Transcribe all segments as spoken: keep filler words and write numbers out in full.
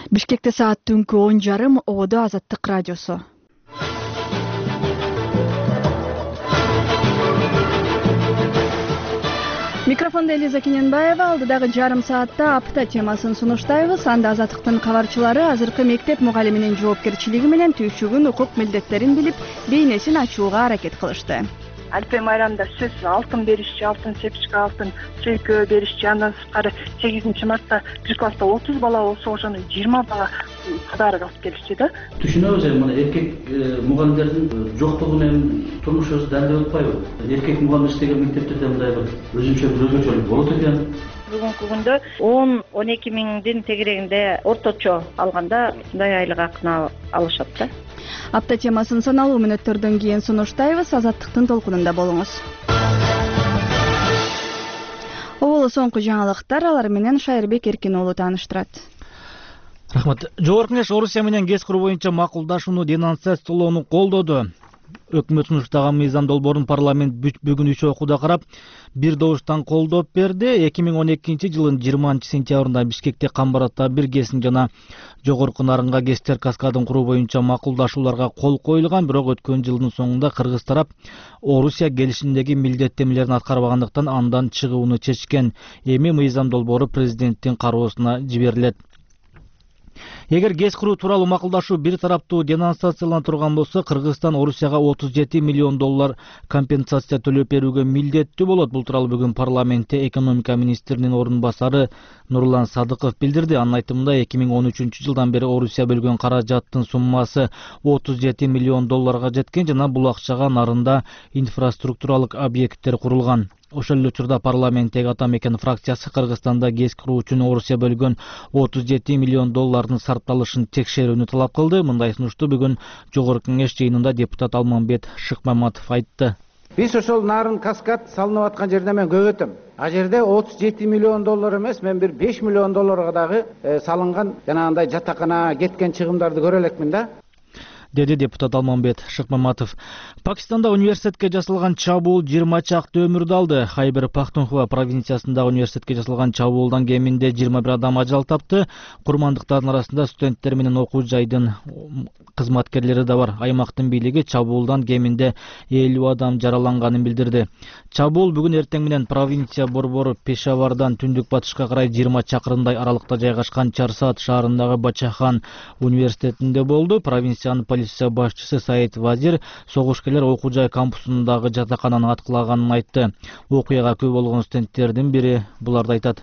Бишкекте саат түнкү он жарым Ободо Азаттык радиосу. Микрофонда Элиза Кененбаева. Алдыдагы жарым саатта апта темасын сунуштайбыз. Анда Азаттыктын кабарчылары азыркы мектеп мугалиминин жоопкерчилиги менен түйшүгүн укук милдеттерин билип, бейнесин ачууга аракет кылышты. Альпе майрамда сөз алтын беришчи, алтын сепичка, алтын чөйкө беришчи, андан сырткары сегизинчи мартта бир класста отуз бала болсо ошону жыйырма бала кадарга алып келишти да. Түшүнөбүз эми мына эркек мугалимдердин жоктугу менен турмушубуз дандеп атпайбы? Эркек мугалим иштеген мектептерде мындай бир өзүнчө бир өзгөчөлүк болот экен. Бүгүнкү күндө он он эки миңдин тегерегинде орточо алганда мындай айлык акыны алышат да. Апта темасын саналуу мүнөттөрдөн кийин сунуштайбыз. Азаттыктын толкунунда болуңуз. Оболу соңку жаңылыктар, алар менен Шайырбек Эркин уулу тааныштырат. Рахмат. Жогорку Кеңеш Орусия менен ГЭС куруу боюнча макулдашууну денонсациялоону колдоду. Өкмөт сунуштаган мыйзам долбоорун парламент бүгүн үч окууда карап, бир добуштан колдоп берди. эки миң он экинчи жылдын жыйырманчы сентябрында Бишкекте Камбарата бир ГЭСин жана Жогорку Нарынга ГЭСтер каскадын куруу боюнча макулдашууларга кол коюлган, бирок өткөн жылдын соңунда кыргыз тарап Орусия келишимдеги милдеттенмелерин аткарбагандыктан андан чыгууну чечкен. Эми мыйзам долбоору президенттин кароосуна жиберилет. Эгер ГЭС куруу тууралуу макулдашуу бир тараптуу денонсациялана турган болсо, Кыргызстан Орусияга отуз жети миллион доллар компенсация төлөп берүүгө милдеттүү болот. Бул тууралуу бүгүн парламентте экономика министринин орун басары Нурлан Садыков билдирди. Анын айтымында эки миң он үчүнчү жылдан бери Орусия бөлгөн каражаттын суммасы отуз жети миллион долларга жеткен жана бул акчага Нарында инфраструктуралык объекттер курулган. Ошол эле учурда парламенттеги Ата мекен фракциясы Кыргызстанда ГЭС куруу үчүн Орусия бөлгөн отуз жети миллион доллардын сарпталышын текшерүүнү талап кылды. Мындай сунушту бүгүн Жогорку Кеңеш жыйынында депутат Алмамбет Шыкмаматов айтты. Биз ошол Нарын каскад салынып аткан жерде мен көп өтөм. А жерде отуз жети миллион доллар эмес, мен бир беш миллион долларга дагы салынган жанагындай жатакана кеткен чыгымдарды көрө элекмин да. Деди депутат Алмамбет Шыкмаматов. Пакистанда университетке жасалган чабуул жыйырма чакты өмүрдү алды. Хайбер Пахтунхва провинциясындагы университетке жасалган чабуулдан кеминде жыйырма бир адам ажал тапты. Курмандыктардын арасында студенттер менен окуу жайдын кызматкерлери да бар. Аймактын бийлиги чабуулдан кеминде элүү адам жараланганын билдирди. Чабуул бүгүн эртең менен провинция борбору Пешавардан түндүк батышка карай жыйырма чакырымдай аралыкта жайгашкан Чарсат шаарындагы Бачахан университетинде болду. Провинциянын полиция башчысы Саид Вазир согушкерлер окуу жай кампусундагы жатакананы аткылаганын айтты. Окуяга күбө болгон студенттердин бири буларды айтат.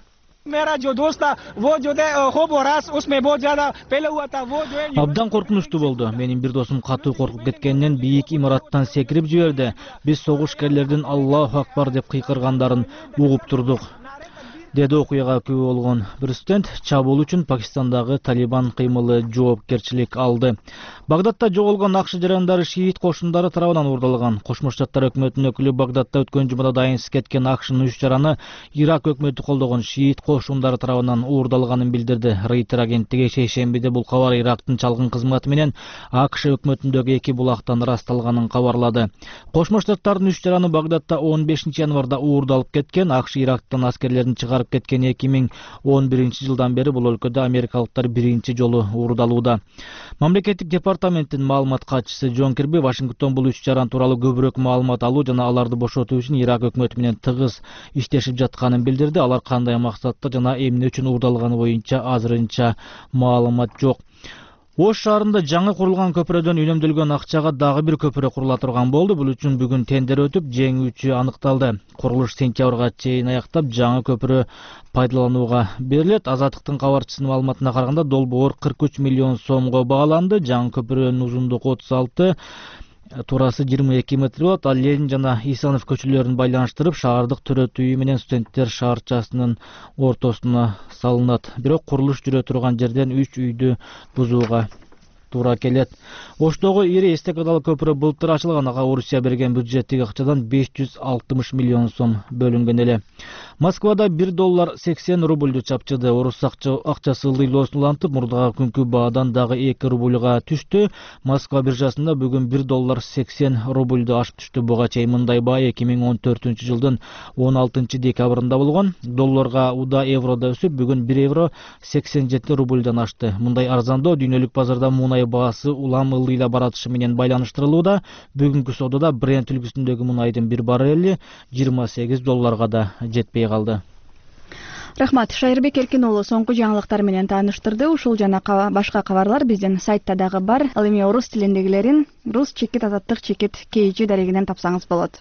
Абдан коркунучтуу болду. Менин бир досум катуу коркуп кеткенинен бийик имараттан секирип жиберди. Биз согушкерлердин Аллаху акбар деп кыйкыргандарын угуп турдук, деди окуяга күбө болгон бир студент. Чабуул үчүн Пакистандагы Талибан кыймылы жоопкерчилик алды. Багдадта жоголгон акш жарандары шиит кошундары тарабынан уурдалган. Кошмо Штаттар өкмөтүнүн өкүлү Багдадта өткөн жумада дайынсыз кеткен акшнын үч жараны Ирак өкмөтү колдогон шиит кошундары тарабынан уурдалганын билдирди. Рейтер агенттиги шейшембиде бул кабар Ирактын чалгын кызматы менен АКШ өкмөтүндөгү эки булактан ырасталганын кабарлады. Кошмо Штаттардын үч жараны Багдадта он бешинчи январда уурдалып кеткен. АКШ Ирактан аскерлерин чыгарып кеткен эки миң он биринчи жылдан бери бул өлкөдө америкалыктар биринчи жолу уурдалууда. Мамлекеттик департаменттин маалымат катчысы Джон Кирби Вашингтон бул үч жаран тууралуу көбүрөөк маалымат алуу жана аларды бошотуу үчүн Ирак өкмөтү менен тыгыз иштешип жатканын билдирди. Алар кандай максатта жана эмне үчүн уурдалганы боюнча азырынча маалымат жок. Ош шаарында жаңы курулган көпүрөдөн үнөмдөлгөн акчага дагы бир көпүрө курула турган болду. Бул үчүн бүгүн тендер өтүп, жеңүүчү аныкталды. Курулуш сентябрга чейин аяктап, жаңы көпүрө пайдаланууга берилет. Азаттыктын кабарчысынын маалыматына караганда, долбоор кырк үч миллион сомго бааланды. Жаңы көпүрөнүн узундугу отуз алты, турасы жыйырма эки метр болот. Ал Ленин жана Исанов көчөлөрүн байланыштырып, шаардык төрөт үйү менен студенттер шаарчасынын ортосуна салынат. Бирок курулуш жүрө турган жерден үч үйдү бузууга туура келет. Оштогу ири эстакадалык көпүрө былтыр ачылган, ага Орусия берген бюджеттеги акчадан беш жүз алтымыш миллион сом бөлүнгөн эле. Москвада бир доллар сексен рубльду чапчыды. Орус акчасы ылдыйлоосун улантып, мурдагы күнкү баадан дагы эки рубльга түштү. Москва биржасында бүгүн бир доллар сексен рубльду ашып түштү. Буга чейин мындай баа эки миң он төртүнчү жылдын он алтынчы декабрында болгон. Долларга уда еврода өсүп, бүгүн бир евро сексен жети рубльдан ашты. Мындай арзандоо дүйнөлүк базарда мунай баасы улам ылдыйла баратышы менен байланыштырылууда. Бүгүнкү содада Brent үлгүсүндөгү мунайдын бир баррели жыйырма сегиз долларга да жетпей калды. Рахмат, Шайырбек Эркин уулу соңку жаңылыктар менен тааныштырды. Ушул жана башка кабарлар биздин сайтта дагы бар. Ал эми орус тилиндегилерин рус чекит азаттык чекит kg дарегинен тапсаңыз болот.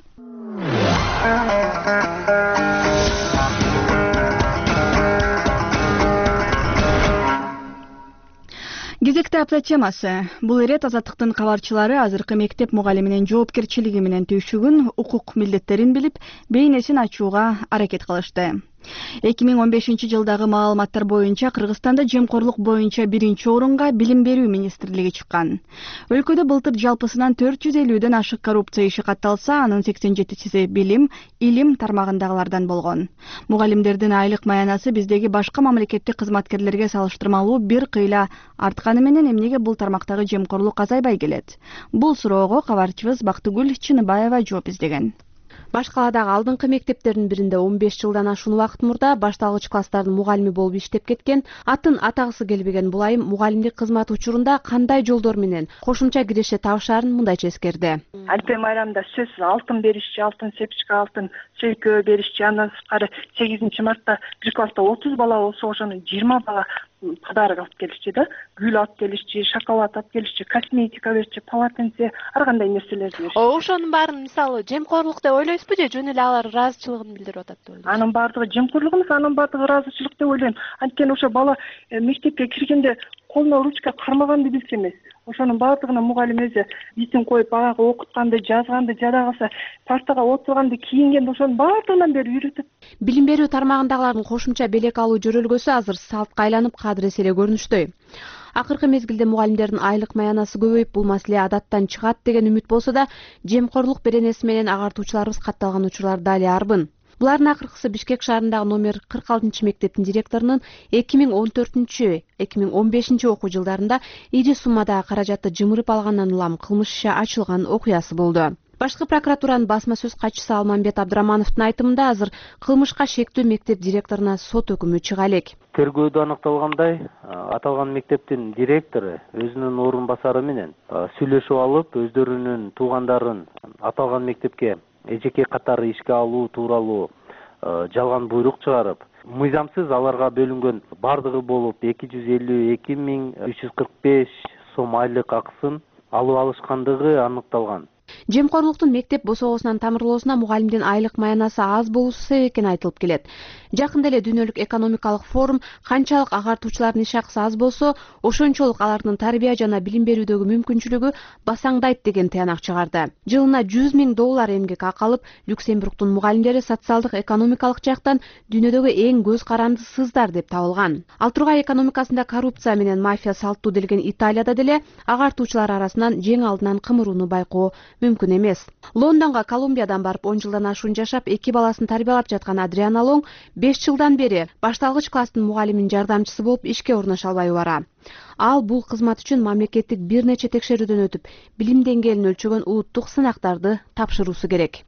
Кезекте апта темасы. Бул ирет азаттыктын кабарчылары азыркы мектеп мугалиминин жоопкерчилиги менен түйшүгүн, укук милдеттерин билип, бейнесин ачууга аракет кылышты. эки миң он бешинчи жылдагы маалыматтар боюнча Кыргызстанда жемкорлук боюнча биринчи орунга Билим берүү министрлиги чыккан. Өлкөдө былтыр жалпысынан төрт жүз элүүдөн ашык коррупция иши катталса, анын сексен жетиси билим, илим тармагындагылардан болгон. Мугалимдердин айлык маянасы биздеги башка мамлекеттик кызматкерлерге салыштырмалуу бир кыйла артканы менен эмнеге бул тармактагы жемкорлук азайбай келет? Бул суроого кабарчыбыз Бактыгүл Чыныбаева жооп издеген. Башкаладагы алдыңкы мектептердин биринде он беш жылдан ашуун убакыт мурда башталгыч класстардын мугалими болуп иштеп кеткен, атын атагысы келбеген бул айым мугалимдик кызмат учурунда кандай жолдор менен кошумча киреше табышаарын мындайча эскерди. Альпе майрамда сөзсүз алтын беришчи, алтын сепичка, алтын чөйкө беришчи, андан сырткары сегизинчи мартта бир класста отуз бала болсо, ошону жыйырма бала подарок алып келишчи да, гүл алып келишчи, шоколад алып келишчи, косметика беришчи, полотенце, ар кандай нерселерди беришчи. Ошонун баарын мисалы жемкорлук деп ойлойсузбу же жөн эле алар ыраазычылыгын билдирип атат деп ойлойсузбу? Анын баардыгы жемкорлук эмес, анын баардыгы ыраазычылык деп ойлойм. Анткени ошо бала мектепке киргенде колуна ручка кармаганды билсе эмес. Ошонун баардыгына мугалим өзү исин коюп, багы окутканды, жазганды, жада калса, партага отурганды, кийингенди, ошонун баардыгынан бери үйрөтөт. Билим берүү тармагындагылардын кошумча белек алуу жөрөлгөсү азыр салтка айланып кадыр эселе көрүнүштөй. Акыркы мезгилде мугалимдердин айлык маянасы көбөйүп, бул маселе адаттан чыгат деген үмүт болсо да, жемкорлук беренеси менен агартуучуларыбыз катталган учурлар дали арбын. Булардын акыркысы Бишкек шаарындагы номер кырк алтынчы мектептин директорунун эки миң он төртүнчү эки миң он бешинчи окуу жылдарында ири суммадагы каражатты жымырып алгандан улам кылмыш иши ачылган окуясы болду. Башкы прокуратуранын басма сөз катчысы Алмамбет Абдрамановдун айтымында азыр кылмышка шектүү мектеп директоруна сот өкүмү чыга элек. Тергөөдө аныкталгандай, аталган мектептин директору өзүнүн орун басары менен сүйлөшүп алып, өздөрүнүн туугандарын аталган мектепке эжеке катары ишке алуу тууралуу жалган буйрук чыгарып, мыйзамсыз аларга бөлүнгөн бардыгы болуп эки жүз элүү эки миң үч жүз кырк беш сом айлык акысын алып алышкандыгы аныкталган. Жемкорлуктун мектеп босогосунан тамырлоосуна мугалимдин айлык маянасы аз болуусу себеп экени айтылып келет. Жакында эле дүйнөлүк экономикалык форум канчалык агартуучулардын иш акысы аз болсо, ошончолук алардын тарбия жана билим берүүдөгү мүмкүнчүлүгү басаңдайт деген тыянак чыгарды. Жылына жүз миң доллар эмгек акы алып, Люксембургдун мугалимдери социалдык экономикалык жактан дүйнөдөгү эң көз карандысыздар деп табылган. Ал тургай экономикасында коррупция менен мафия салттуу делген Италияда деле агартуучулар арасынан жең алдынан кымырууну байкоо мүмкүн эмес. Лондонго Колумбиядан барып он жылдан ашуун жашап, эки баласын тарбиялап жаткан Адриана Лонг беш жылдан бери башталгыч класстын мугалиминин жардамчысы болуп ишке орношо албай бара. Ал бул кызмат үчүн мамлекеттик бир нече текшерүүдөн өтүп, билим деңгээлин өлчөгөн улуттук сынактарды тапшыруусу керек.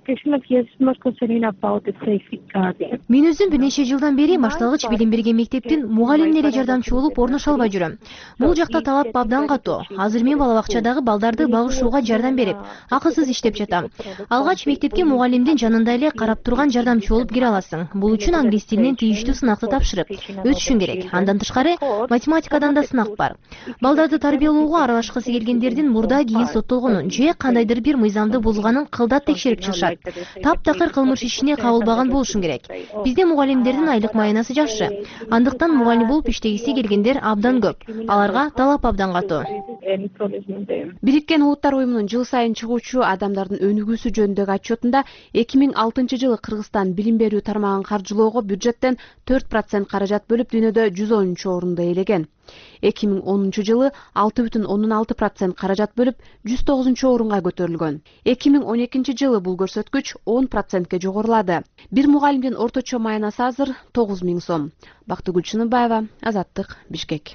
Мен өзүм бир нече жылдан бери башталгыч билим берген мектептин мугалимине жардамчы болуп орношо албай жүрөм. Бул жакта талап абдан катуу. Азыр мен бала бакчадагы балдарды багышууга жардам берип, акысыз иштеп жатам. Алгач мектепке мугалимдин жанында эле карап турган жардамчы болуп кире аласың. Бул үчүн англис тилинен тийиштүү сынакты тапшырып өтүшүң керек. Андан тышкары математикадан да сынак бар. Балдарды тарбиялоого аралашкысы келгендердин мурда кийин соттолгонун же кандайдыр бир мыйзамды бузганын кылдат текшерип чыгышат. Таптакыр кылмыш ишине кабылбаган болушуң керек. Бизде мугалимдердин айлык маянасы жакшы. Андыктан мугалим болуп иштегиси келгендер абдан көп. Аларга талап абдан катуу. Бириккен Улуттар уюмунун жыл сайын чыгуучу адамдардын өнүгүүсү жөнүндөгү отчетунда эки миң алтынчы жылы Кыргызстан билим берүү тармагын каржылоого бюджеттен төрт процент каражат бөлүп дүйнөдө жүз онунчу орунду ээлеген. эки миң онунчу жылы алты бүтүн ондон алты процент каражат бөлүп жүз тогузунчу орунга көтөрүлгөн. эки миң он экинчи жылы бул көрсөткүч он процентке жогорулады. Бир мугалимдин орточо маянасы азыр тогуз миң сом. Бактыгүл Шыныбаева, Азаттык, Бишкек.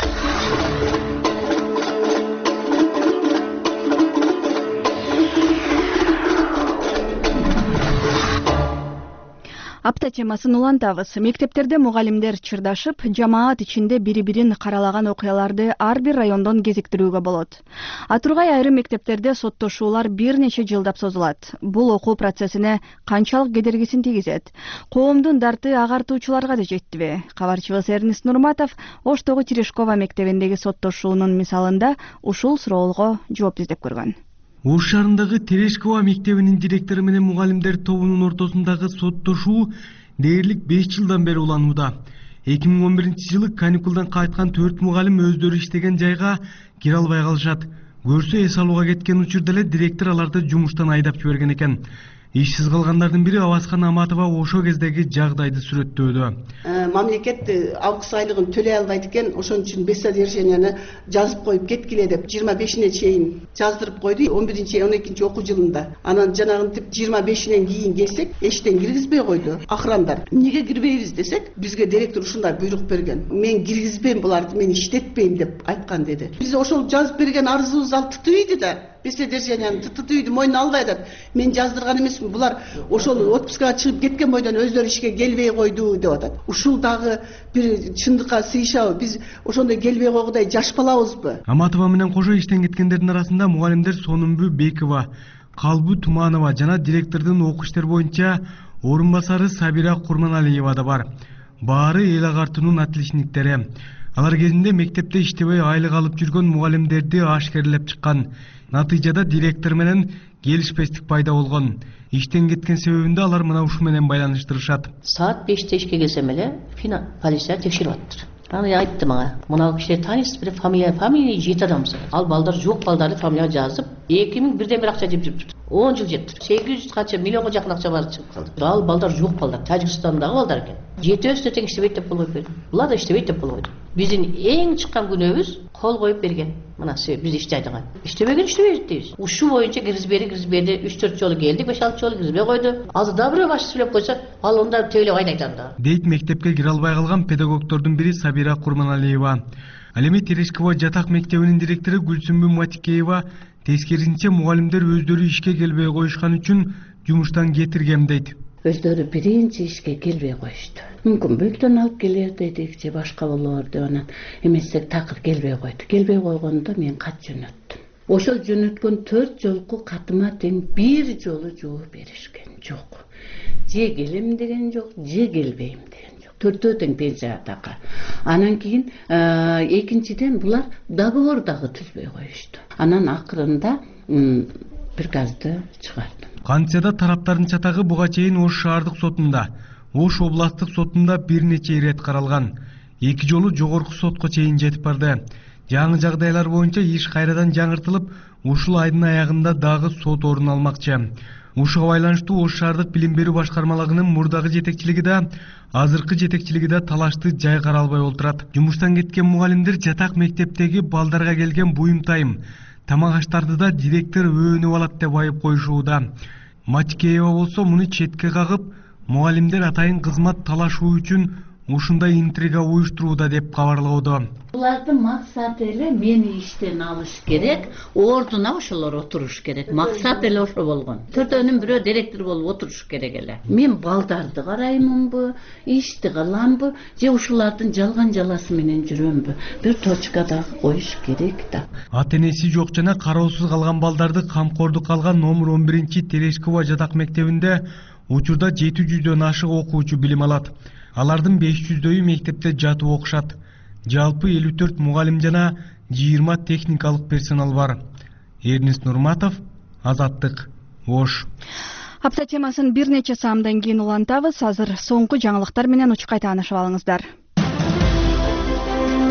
Апта темасын улантабыз. Мектептерде мугалимдер чырдашып, жамаат ичинде бири-бирин каралаган окуяларды ар бир райондон кезиктирүүгө болот. Атургай айрым мектептерде соттошуулар бир нече жылдап созулат. Бул окуу процессине канчалык кедергисин тийгизет? Коомдун дарты агартуучуларга да жеттиби? Кабарчыбыз Эрнест Нурматов Оштогу Терешкова мектебиндеги соттошуунун мисалында ушул суроолго жооп издеп көргөн. Ош шаарындагы Терешкова мектебинин директору менен мугалимдер тобунун ортосундагы соттошуу дээрлик беш жылдан бери уланууда. эки миң он биринчи жылы каникулдан кайткан төрт мугалим өздөрү иштеген жайга кире албай калышат. Көрсө эс алууга кеткен учурда эле директор аларды жумуштан айдап жиберген экен. Ишсиз калгандардын бири Авазхан Аматова ошо кездеги жагдайды сүрөттөөдө. Мамлекет август айлыгын төлөй албайт экен, ошон үчүн без содержанияны жазып коюп кеткиле деп жыйырма бешине чейин жаздырып койду он биринчи он экинчи окуу жылында. Анан жанагынтип жыйырма бешинен кийин келсек, эчтен киргизбей койду охрандар. Эмнеге кирбейбиз десек, бизге директор ушундай буйрук берген. Мен киргизбейм буларды, мен иштетпейм деп айткан деди. Биз ошол жазып берген арызыбыз ал тутуйду да. Без содержанияны тутуйду, мойнуна албай атат. Мен жаздырган эмесмин. Булар ошол отпускага чыгып кеткен бойдон өздөрү ишке келбей койду деп атат. Ушул дагы бир чындыкка сыйышабы? Биз ошондой келбей койгудай жаш балабызбы? Аматова менен кошо иштен кеткендердин арасында мугалимдер Сонумбу Бекова, Калбу Туманова жана директордун окуу иштер боюнча орун басары Сабира Курманалиева да бар. Баары эл агартуунун отличниктери. Алар кезинде мектепте иштебей айлык алып жүргөн мугалимдерди ашкерлеп чыккан. Натыйжада директор менен келишпестик пайда болгон. Иштен кеткен себебинде алар мына ушу менен байланыштырышат. Саат беште ишке келсем эле полиция текшерип атыптыр. Аны айтты мага. Мына кишилер тааныйсыз, бир фамилия, фамилия жети адамсыз. Ал балдар жок балдарды фамилия жазып, эки миң бирден бир акча жеп жүрүптүр. он жыл жептир. сегиз жүз канча миллионго жакын акча барып чыгып калды. Ал балдар жок балдар, Тажикстандагы балдар экен. Жетөөбүз тең иштебейт деп кол коюп берди. Булар да иштебейт деп кол койду. Биздин эң чыккан күнөөбүз кол коюп берген. Мына биз иштейдиган. Иштебеген иштебейт дейбиз. Ушу боюнча киргизбейди, киргизбейди, үч төрт жолу келдик, беш алты жолу киргизбей койду. Азыр да бирөө башчы сүйлөп койсо, ал онда тейлеп айдайт анда. Дейт мектепке кире албай калган педагогдордун бири Сабира Курманалиева. Ал эми Терешкова жатак мектебинин директору Гүлсүмбү Матикеева тескерисинче мугалимдер өздөрү ишке келбей коюшкан үчүн жумуштан кетиргем дейт. Өздөрү биринчи ишке келбей коюшту. Мүмкүн бүлтөн алып келер дедик, же башка болор деп анан эмессек такыр келбей койду. Келбей койгондо мен кат жөнөттүм. Ошол жөнөткөн төрт жолку катыма тең бир жолу жооп беришкен жок. Же келем деген жок, же келбейм деген жок. Төртөө тең пенсия така. Анан кийин экинчиден булар договор дагы түзбөй коюшту. Анан акырында приказды чыгардым. Кантса да тараптардын чатагы буга чейин Ош шаардык сотунда, Ош областтык сотунда бир нече ирет каралган. Эки жолу жогорку сотко чейин жетип барды. Жаңы жагдайлар боюнча иш кайрадан жаңыртылып, ушул айдын аягында дагы сот орун алмакчы. Ушуга байланыштуу Ош шаардык билим берүү башкармалыгынын мурдагы жетекчилиги да, азыркы жетекчилиги да талашты жай каралбай олтурат. Жумуштан кеткен мугалимдер жатак мектептеги балдарга келген буюм-тайым, тамак аштарды да директор өөнүп алат деп айып коюшууда. Матикеева болсо муну четке кагып, мугалимдер атайын кызмат талашуу үчүн ушундай интрига уюштурууда деп кабарлоодо. Булардын максаты эле мени иштен алыш керек, ордуна ошолор отуруш керек. Максат эле ошо болгон. Төртөөнүн бирөө директор болуп отуруш керек эле. Мен балдарды караймынбы, ишти кыламбы, же ушулардын жалган жаласы менен жүрөмбү? Бир точка дагы коюш керек да. Ата энеси жок жана кароосуз калган балдарды камкордукка алган номер он биринчи Терешкова жатак мектебинде учурда жети жүздөн ашык окуучу билим алат. Алардын беш жүздөйү мектепте жатып окушат. Жалпы элүү төрт мугалим жана жыйырма техникалык персонал бар. Эрнест Нурматов, Азаттык, Ош. Апта темасын бир нече саамдан кийин улантабыз. Азыр соңку жаңылыктар менен учкай таанышып алыңыздар.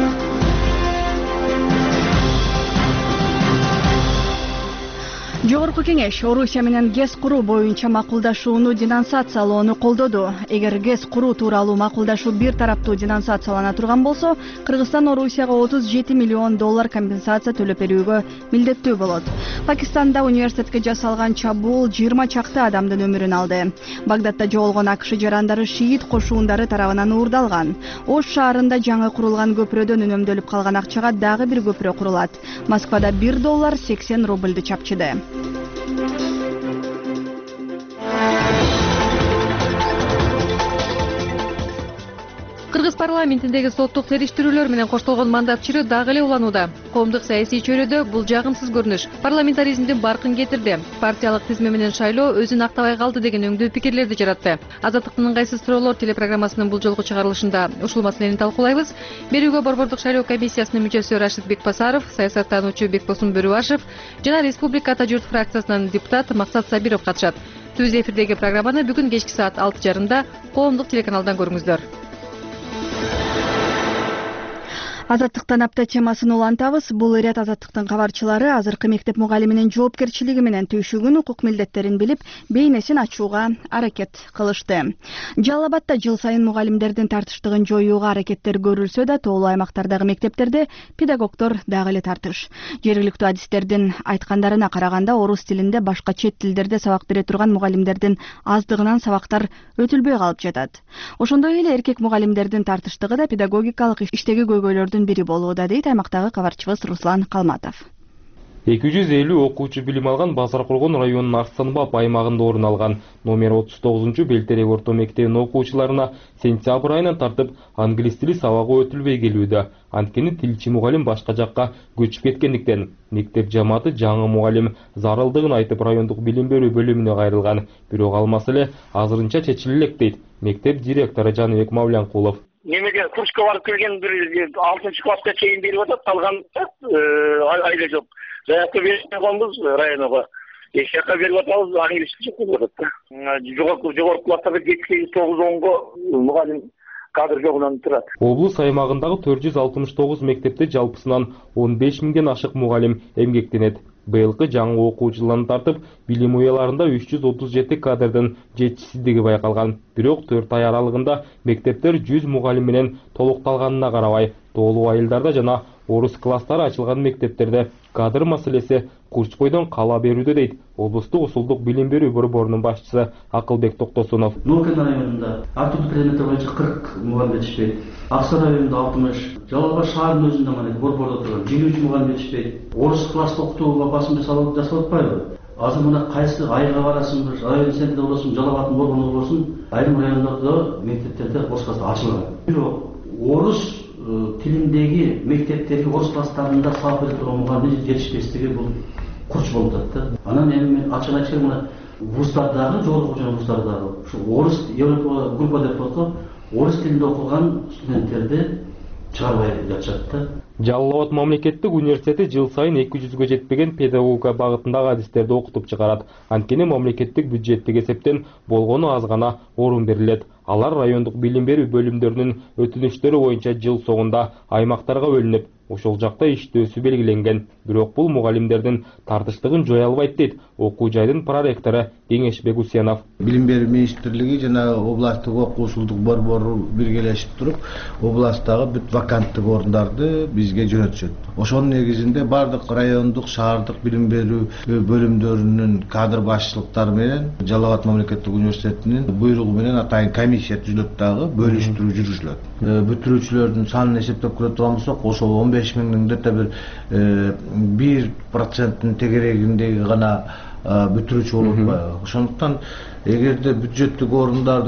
Жогорку Жогорку кеңеш Орусия менен ГЭС куруу боюнча макулдашууну денонсациялоону колдоду. Эгер ГЭС куруу тууралуу макулдашуу бир тараптуу денонсациялана турган болсо, Кыргызстан Орусияга отуз жети миллион доллар компенсация төлөп берүүгө милдеттүү болот. Пакистанда университетке жасалган чабуул жыйырма чакты адамдын өмүрүн алды. Багдадда жоголгон АКШ жарандары шиит кошуундары тарабынан уурдалган. Ош шаарында жаңы курулган көпүрөдөн үнөмдөлүп калган акчага дагы бир көпүрө курулат. Москвада бир доллар сексен рубльды чапчыды. Кыргыз парламентиндеги соттук териштирүүлөр менен коштолгон мандат чыры дагы эле уланууда. Коомдук саясий чөйрөдө бул жагымсыз көрүнүш парламентаризмдин баркын кетирди. Партиялык тизме менен шайлоо өзүн актабай калды деген өңдүү пикирлерди жаратты. Азаттыктын ыңгайсыз суроолор телепрограммасынын бул жолку чыгарылышында ушул маселени талкуулайбыз. Берүүгө борбордук шайлоо комиссиясынын мүчөсү Рашид Бекбасаров, саясаттануучу Бекбосун Бөрүбашев жана Республика Ата журт фракциясынан депутат Максат Сабиров катышат. Түз эфирдеги программаны бүгүн кечки саат алты жарымда коомдук телеканалдан көрүңүздөр. Азаттыктан апта темасын улантабыз. Бул ирет Азаттыктын кабарчылары азыркы мектеп мугалиминин жоопкерчилиги менен түйшүгүн, укук милдеттерин билип, бейнесин ачууга аракет кылышты. Жалал Абадда жыл сайын мугалимдердин тартыштыгын жоюуга аракеттер көрүлсө да, тоолуу аймактардагы мектептерде педагогдор дагы эле тартыш. Жергиликтүү адистердин айткандарына караганда, орус тилинде башка чет тилдерде сабак бере турган мугалимдердин аздыгынан сабактар өтүлбөй калып жатат. Ошондой эле эркек мугалимдердин тартыштыгы да педагогикалык иштеги көйгөйлөрдүн бири болууда, дейт аймактагы кабарчыбыз Руслан Калматов. эки жүз элүү окуучу билим алган Басаркулгон районунун Арстанбап аймагында орун алган номер отуз тогузунчу Белтерек орто мектебинин окуучуларына сентябрь айынан тартып англис тили сабагы өтүлбөй келүүдө. Анткени тилчи мугалим башка жакка көчүп кеткендиктен мектеп жамааты жаңы мугалим зарылдыгын айтып райондук билим берүү бөлүмүнө кайрылган. Бирок ал маселе азырынча чечиле элек, дейт мектеп директору Жаныбек Мавлянкулов. Немеге курска барып келген бир алтынчы класска чейин берип атат, калган айла жок. Жаякка берип койгонбуз районго. Эки жакка берип атабыз, англис тил берип атат. Жогорку жогорку класстарда жети сегиз тогуз онго мугалим кадр жогунан турат. Облус аймагындагы төрт жүз алтымыш тогуз мектепте жалпысынан он беш миңден ашык мугалим эмгектенет. Быйылкы жаңы окуу жылын тартып, билим уяларында үч жүз отуз жети кадрдын жетишсиздиги байкалган. Бирок төрт ай аралыгында мектептер жүз мугалим менен толукталганына карабай, тоолуу айылдарда жана орус класстары ачылган мектептерде кадр маселеси курч бойдон кала берүүдө, дейт облустук усулдук билим берүү борборунун башчысы Акылбек Токтосунов. Нуркен районунда артур предмети боюнча кырк мугалим жетишпейт. Аксай районунда алтымыш, Жалал Абад шаарынын өзүндө мына борбордо турган жыйырма үч мугалим жетишпейт. Орус класста окутууга басым жасалып жасалып атпайбы? Азыр мына кайсы айга барасың, район центрде болосуң, Жалал Абадтын борборунда болосуң, айрым райондордо мектептерде орус классы ачылган. Бирок орус тилиндеги мектептерге орус класстарында сабак бере турган мугалим жетишпестиги бул курч болуп атат да. Анан эми ачык айтышка мына вуздардагы, жогорку жана вуздардагы ушу орус Европа группа деп коет, орус тилинде окуган студенттерди чыгарбай жатышат да. Жалал Абад мамлекеттик университети жыл сайын эки жүзгө жетпеген педагогика багытындагы адистерди окутуп чыгарат. Анткени мамлекеттик бюджеттик эсептен болгону аз гана орун берилет. Алар райондук билим берүү бөлүмдөрүнүн өтүнүчтөрү боюнча жыл соңунда аймактарга бөлүнүп, ошол жакта иштөөсү белгиленген. Бирок бул мугалимдердин тартыштыгын жоя албайт, дейт окуу жайдын проректору Кеңешбек Усенов. Билим берүү министрлиги жана областтык окуучулдук борбору биргелешип туруп, областтагы бүт ваканттык орундарды бизге жөнөтүшөт. Ошонун негизинде бардык райондук, шаардык билим берүү бөлүмдөрүнүн кадр башчылыктары менен Жалал Абад мамлекеттик университетинин буйругу менен атайын комиссия түзүлөт, дагы бөлүштүрүү жүргүзүлөт. Бүтүрүүчүлөрдүн санын эсептеп көрө турган болсок, ошол он беш миңдин где-то бир бир проценттин тегерегиндеги гана бүтүрүүчү болуп атпайбы. Ошондуктан эгерде бюджеттик орундарды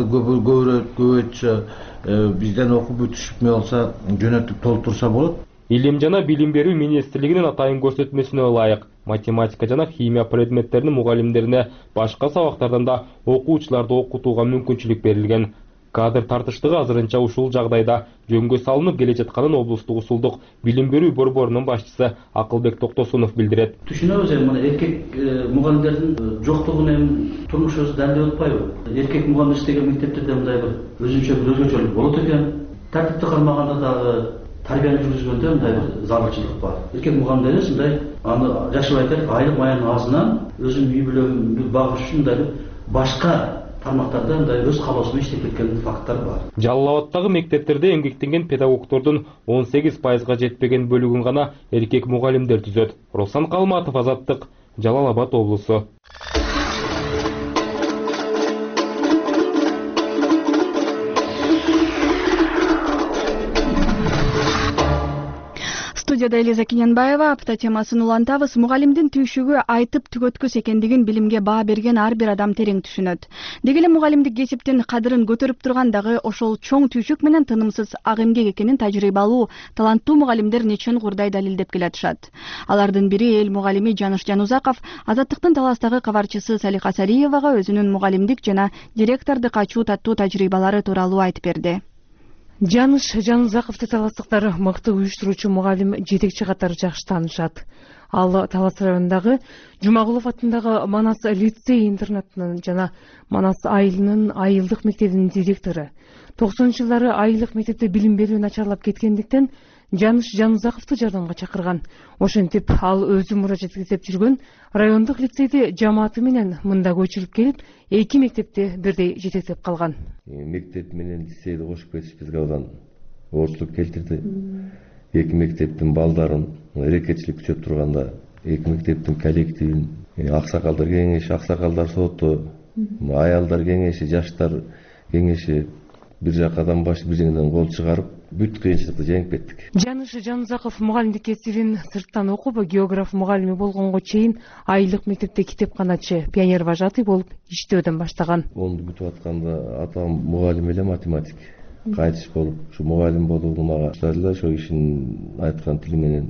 көбөйтсө, бизден окуп бүтүшүп болсо, жөнөтүп толтурса болот. Илим жана билим берүү министрлигинин атайын көрсөтмөсүнө ылайык математика жана химия предметтеринин мугалимдерине башка сабактардан да окуучуларды окутууга мүмкүнчүлүк берилген. Кадр тартыштыгы азырынча ушул жагдайда жөнгө салынып келе жатканын облустук усулдук билим берүү борборунун башчысы Акылбек Токтосунов билдирет. Түшүнөбүз эми мына эркек мугалимдердин жоктугун эми турмуш өзү далилдеп атпайбы? Эркек мугалим иштеген мектептерде мындай бир өзүнчө бир өзгөчөлүк болот экен. Тартипти кармаганда дагы тарбияны жүргүзгөндө мындай бир зарылчылык бар. Эркек мугалимдер ушундай аны жашып айтайык, айлык маянын азынан өзүнүн үй бүлөгүн багыш үчүн мындай башка тармактарда мындай өз каалоосу менен иштеп кеткен факттар бар. Жалал Абадтагы мектептерде эмгектенген педагогдордун он сегиз пайызга жетпеген бөлүгүн гана эркек мугалимдер түзөт. Руслан Калматов, Азаттык, Жалал Абад облусу. Студияда Элиза Киненбаева. Апта темасын улантабыз. Мугалимдин түйшүгү айтып түгөткүс экендигин билимге баа берген ар бир адам терең түшүнөт. Деги эле мугалимдик кесиптин кадырын көтөрүп тургандагы ошол чоң түйшүк менен тынымсыз ак эмгек экенин тажрыйбалуу, таланттуу мугалимдер нечен курдай далилдеп келатышат. Алардын бири эл мугалими Жаныш Жанузаков Азаттыктын Таластагы кабарчысы Салиха Сариевага өзүнүн мугалимдик жана директордук ачуу таттуу тажрыйбалары тууралуу айтып берди. Жаныш Жанузаковду таластыктар мыкты уюштуруучу мугалим, жетекчи катары жакшы таанышат. Ал Талас районундагы Жумагулов атындагы Манас лицей интернатынын жана Манас айылынын айылдык мектебинин директору. токсонунчу жылдары айылдык мектепте билим берүү начарлап кеткендиктен Жаныш Жанузаковду жардамга чакырган. Ошентип ал өзү муражат эзип жүргөн райондук лицейди жамааты менен мында көчүрүп келип, эки мектепти бирдей жетектеп калган. Мектеп менен лицейди кошуп кетиш бизге одан оорчулук келтирди. Эки мектептин балдарын эрекетчилик күчөп турганда, эки мектептин коллективин, аксакалдар кеңеши, аксакалдар соту, аялдар кеңеши, жаштар кеңеши бир жакадан баш бир жеңден кол чыгарып, бүт кыйынчылыкты жеңип кеттик. Жаныш Жанузаков мугалимдик кесибин сырттан окуп, географ мугалими болгонго чейин айылдык мектепте китепканачы, пионер вожатый болуп иштөөдөн баштаган. Онду бүтүп атканда атам мугалим эле, математик. Кайтыш болуп, ушу мугалим болууну мага баштадылар, ошо кишинин айткан тили менен.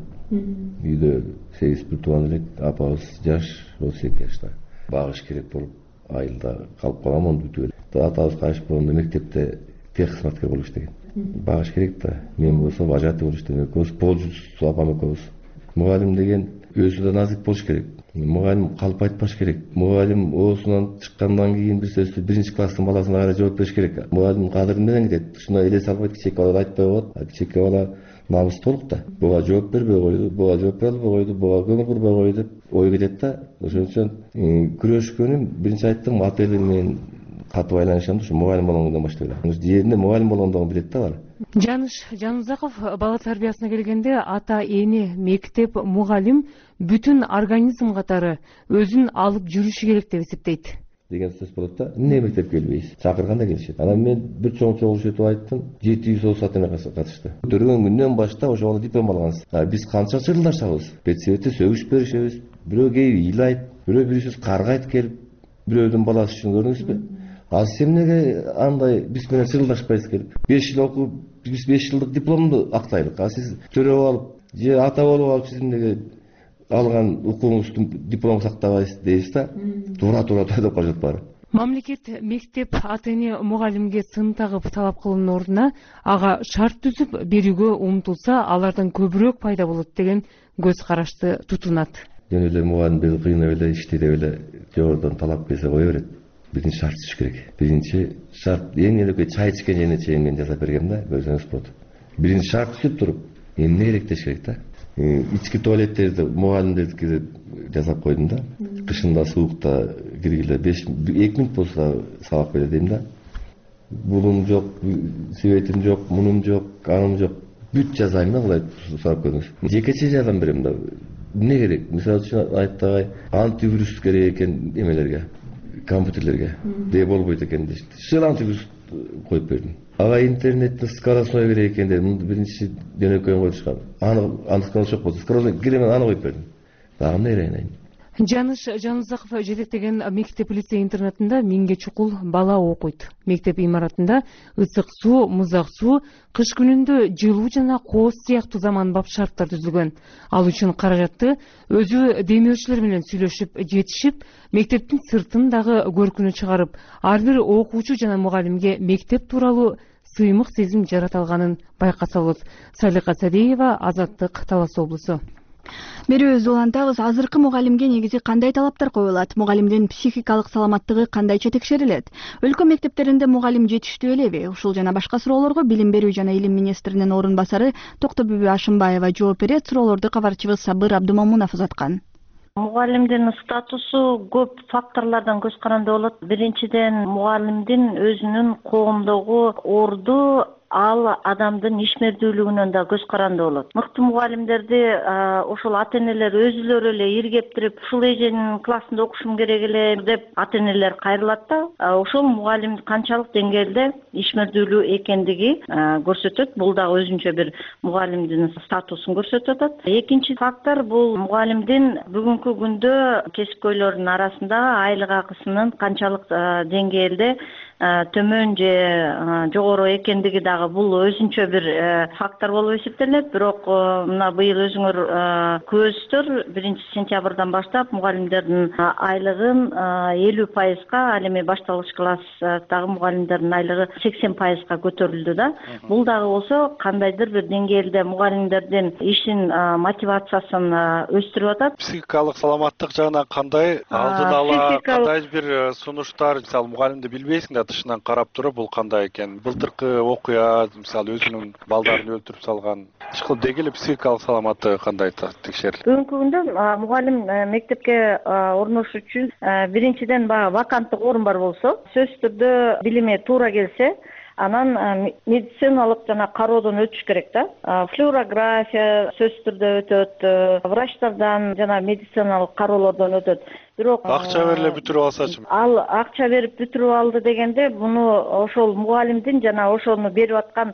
Үйдө сегиз бир тууган элек, апабыз жаш, отуз эки жашта. Багыш керек болуп, айылда калып калгам, онду бүтүп эле. Атабыз кайтыш болгондо мектепте тех кызматкер болуп иштеген. Багыш керек да. Мен болсо вожатый болуп иштеген. Экөөбүз полжус апам экөөбүз. Мугалим деген өзү да назик болуш керек. Мугалим калп айтпаш керек. Мугалим оосунан чыккандан кийин бир сөздү биринчи класстын баласына кайра жооп бериш керек. Мугалим кадыры менен кетет. Ушуна эле салбайт, кичээки бала айтпай коет. Кичээки бала намыс толук да. Буга жооп бербей койду, буга жооп бере албай койду, буга көңүл бурбай койду деп ой кетет да. Ошон үчүн күрөшкөнүм биринчи айттым, ата элим менен катуу байланышам да, ушу мугалим болгондон баштап эле. Жеринде мугалим болгондон билет да бар. Жаныш Жанузаков бала тарбиясына келгенде ата, эне, мектеп, мугалим бүтүн организм катары өзүн алып жүрүшү керек деп эсептейт. Деген сөз болот да. Эмне мектепке келбейсиз? Чакырганда келишет. Анан мен бир чоң чогулуш өтүп айттым, жети жүз отуз ата-эне катышты. Көргөн күндөн баштап ошо бала диплом алганбыз. Биз канча чырылдашабыз? Педсоветте сөгүш беришебиз. Бирөө келип ыйлайт, бирөө бирибиз каргайт келип, бирөөдүн баласы үчүн көрдүңүзбү? Аз сен эмнеге андай биз менен чырылдашпайсыз келип? беш жыл окуп, биз беш жылдык дипломду актайлык. А сиз төрөп алып, же ата болуп алып, сиз эмнеге алган укугуңуздун диплом сактабайсыз дейсиз да? Туура-туура деп калышат баары. Мамлекет мектеп ата-эне мугалимге сын тагып талап кылуунун ордуна ага шарт түзүп берүүгө умтулса, алардан көбүрөөк пайда болот деген көз карашты тутунат. Жөн эле мугалим бир кыйнап эле иштейт эле, жогорудон талап келсе кое берет. Биринчи шарт түзүш керек. Биринчи шарт эң эле чай ичкен жерине чейин мен жасап бергем да, көрсөңүз болот. Биринчи шарт түзүп туруп, эмне керектеш керек да? Ички туалеттерди мугалимдердики жасап койдум да. Кышында суукта киргиле беш эки минут болсо сабак берет дейм да. Булум жок, светим жок, мунум жок, аным жок. Бүт жазайм да, булай сурап көрүңүз. Жекече жардам берем да. Эмне керек? Мисалы үчүн айтпагай, антивирус керек экен эмелерге, компьютерлерге. Де болбойт экен дешти. Шыл антивирус коюп бердим. Ага интернеттин скоростной керек экен дедим. Биринчи жөнөкөйүн коюшкан. Аны аны жок болду. Скоростной киремен аны коюп бердим. Дагы эмне керек? Жаныш Жанузаков жетектеген мектеп лицей интернатында миңге чукул бала окуйт. Мектеп имаратында ысык суу, музак суу, кыш күнүндө жылуу жана кооз сыяктуу заманбап шарттар түзүлгөн. Ал үчүн каражатты өзү демөөрчүлөр менен сүйлөшүп, жетишип, мектептин сыртын дагы көркүнө чыгарып, ар бир окуучу жана мугалимге мектеп тууралуу сыймык сезим жарата алганын байкаса болот. Салиха Садеева, Азаттык, Талас облусу. Берүүбүздү улантабыз. Азыркы мугалимге негизи кандай талаптар коюлат? Мугалимдин психикалык саламаттыгы кандайча текшерилет? Өлкө мектептеринде мугалим жетиштүү элеби? Ушул жана башка суроолорго Билим берүү жана илим министринин орун басары Токтобүбү Ашымбаева жооп берет. Суроолорду кабарчыбыз Сабыр Абдумамунов узаткан. Мугалимдин статусу көп факторлордон көз каранды болот. Биринчиден, мугалимдин өзүнүн коомдогу орду ал адамдын ишмердүүлүгүнөн да көз каранды болот. Мыкты мугалимдерди ошол ата энелер өзүлөрү эле иргептирип, ушул эженин классында окушум керек эле деп ата энелер кайрылат да. Ошол мугалим канчалык деңгээлде ишмердүүлүү экендиги көрсөтөт. Бул дагы өзүнчө бир мугалимдин статусун көрсөтүп атат. Экинчи фактор бул мугалимдин бүгүнкү күндө кесипкөйлөрдүн арасында айлык акысынын канчалык деңгээлде төмөн же жогору экендиги дагы бул өзүнчө бир фактор болуп эсептелет. Бирок мына быйыл өзүңөр көрөсүздөр, биринчи сентябрдан баштап мугалимдердин айлыгын элүү пайызга, ал эми башталгыч класстагы мугалимдердин айлыгы сексен пайызга көтөрүлдү да. Бул дагы болсо кандайдыр бир деңгээлде мугалимдердин ишин мотивациясын өстүрүп атат. Психикалык саламаттык жагынан кандай алдын ала кандай бир сунуштар, мисалы мугалимди билбейсиң да тышынан карап туруп бул кандай экен. Былтыркы окуя, мисалы өзүнүн балдарын өлтүрүп салган. Ишкыл дегеле психикалык саламаты кандай текшерилет? Бүгүнкү күндө мугалим мектепке орношуу үчүн биринчиден баягы ваканттык орун бар болсо, сөзсүз түрдө билими туура келсе, анан медициналык жана кароодон өтүш керек да. Флюорография сөзсүз түрдө өтөт, врачтардан жана медициналык кароолордон өтөт. Бирок акча берилип бүтүрүп алсачы? Ал акча берип бүтүрүп алды дегенде, буну ошол мугалимдин жана ошону берип аткан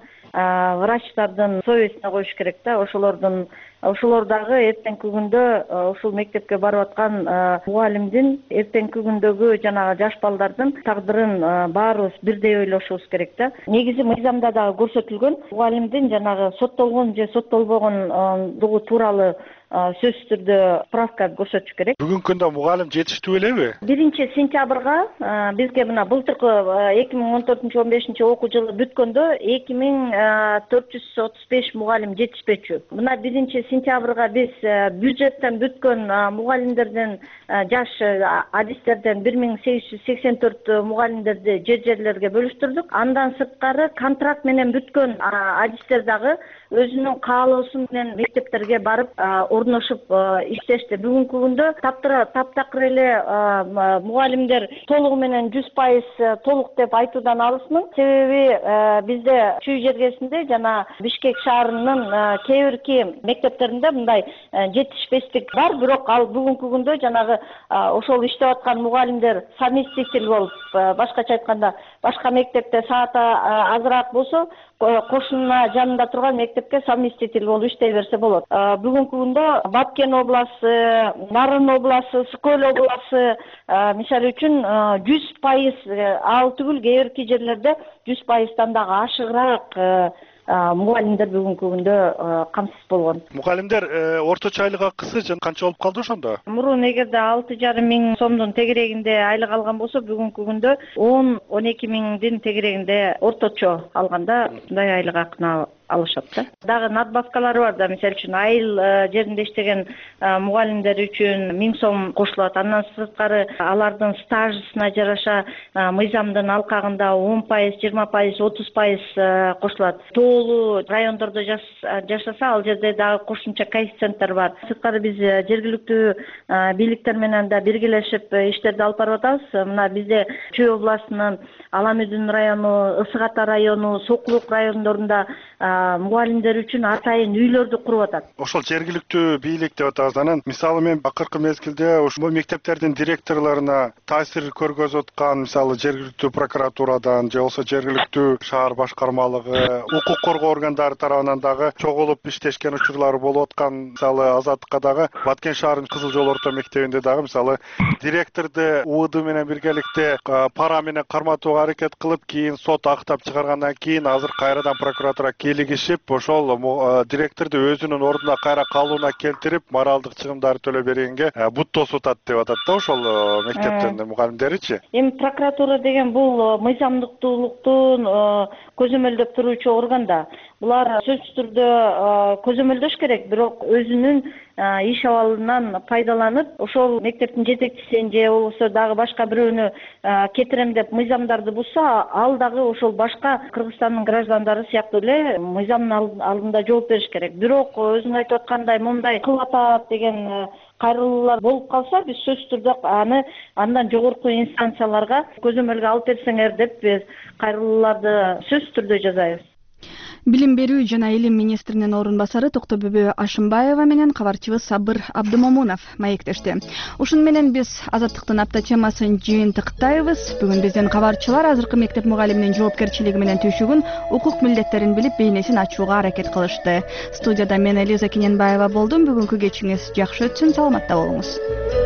врачтардын совестине коюш керек да. Ошолордун ошолор дагы эртеңки күндө ушул мектепке барып аткан мугалимдин эртеңки күндөгү жанагы жаш балдардын тагдырын баарыбыз бирдей ойлошубуз керек да. Негизи мыйзамда дагы көрсөтүлгөн, мугалимдин жанагы соттолгон же соттолбогондугу тууралуу сөзсүз түрдө справка көрсөтүш керек. Бүгүнкү күндө мугалим жетиштүү элеби? Биринчи сентябрга бизге мына былтыркы эки миң он төртүнчү он бешинчи окуу жылы бүткөндө эки миң төрт жүз отуз беш мугалим жетишпечү. Мына биринчи сентябрга биз бюджеттен бүткөн мугалимдерден, жаш адистерден бир миң сегиз жүз сексен төрт мугалимдерди жер жерлерге бөлүштүрдүк. Андан сырткары контракт менен бүткөн адистер дагы өзүнүн каалоосу менен мектептерге барып орношуп иштешти. Бүгүнкү күндө таптыра таптакыр эле мугалимдер толугу менен жүз пайыз толук деп айтуудан алысмын. Себеби бизде Чүй жергесинде жана Бишкек шаарынын кээ бирки мектептеринде мындай жетишпестик бар, бирок ал бүгүнкү күндө жанагы ошол иштеп аткан мугалимдер совместитель болуп, башкача айтканда, башка мектепте сааты азыраак болсо, кошуна жанында турган мектепке совместитель болуп иштей берсе болот. Бүгүнкү күндө Баткен областы, Нарын областы, Скөл областы мисалы үчүн жүз пайыз ал түгүл, кээ бирки жерлерде жүз пайыздан дагы ашыгыраак мугалимдер бүгүнкү күндө камсыз болгон. Мугалимдер орточо айлык акысы канча болуп калды ошондо? Мурун эгерде алты жарым миң сомдун тегерегинде айлык алган болсо, бүгүнкү күндө он он эки миңдин тегерегинде орточо алганда мындай айлык акыны алышат да. Дагы надбавкалары бар да, мисалы үчүн айыл жеринде иштеген мугалимдер үчүн миң сом кошулат. Андан сырткары алардын стажысына жараша мыйзамдын алкагында он пайыз, жыйырма пайыз, отуз пайыз кошулат. Тоолуу райондордо жашаса, ал жерде дагы кошумча коэффициенттер бар. Сырткары биз жергиликтүү бийликтер менен да биргелешип иштерди алып барып атабыз. Мына бизде Чүй областынын Аламүдүн району, Ысык Ата району, Сокулук райондорунда мугалимдер үчүн атайын үйлөрдү куруп атат. Ошол жергиликтүү бийлик деп атабыз. Анан мисалы мен акыркы мезгилде ушул мектептердин директорлоруна таасир көргөзүп аткан, мисалы жергиликтүү прокуратурадан же болбосо жергиликтүү шаар башкармалыгы, укук коргоо органдары тарабынан дагы чогулуп иштешкен учурлары болуп аткан. Мисалы Азаттыкка дагы Баткен шаарынын Кызыл жол орто мектебинде дагы мисалы директорду УВД менен биргеликте пара менен карматууга аракет кылып, кийин сот актап чыгаргандан кийин азыр кайрадан прокуратура кийлигишип, ошол директорду өзүнүн ордуна кайра калууна келтирип, моралдык чыгымдарды төлөп бергенге бут тосуп атат деп атат да ошол мектептердин мугалимдеричи. Эми прокуратура деген бул мыйзамдуулуктун көзөмөлдөп туруучу орган да. Булар сөзсүз түрдө көзөмөлдөш керек, бирок өзүнүн иш абалынан пайдаланып ошол мектептин жетекчисин же болбосо дагы башка бирөөнү кетирем деп мыйзамдарды бузса, ал дагы ошол башка Кыргызстандын граждандары сыяктуу эле мыйзамдын алдында жооп бериш керек. Бирок өзүң айтып аткандай мындай кылып атат деген кайрылуулар болуп калса, биз сөзсүз түрдө аны андан жогорку инстанцияларга көзөмөлгө алып берсеңер деп биз кайрылууларды сөзсүз түрдө жазайбыз. Билим берүү жана илим министринин орун басары Токтобүбү Ашымбаева менен кабарчыбыз Сабыр Абдымомунов маектешти. Ушун менен биз азаттыктын апта темасын жыйынтыктайбыз. Бүгүн биздин кабарчылар азыркы мектеп мугалиминин жоопкерчилиги менен түйшүгүн, укук милдеттерин билип, бейнесин ачууга аракет кылышты. Студияда мен Элиза Киненбаева болдум. Бүгүнкү кечиңиз жакшы өтсүн, саламатта болуңуз.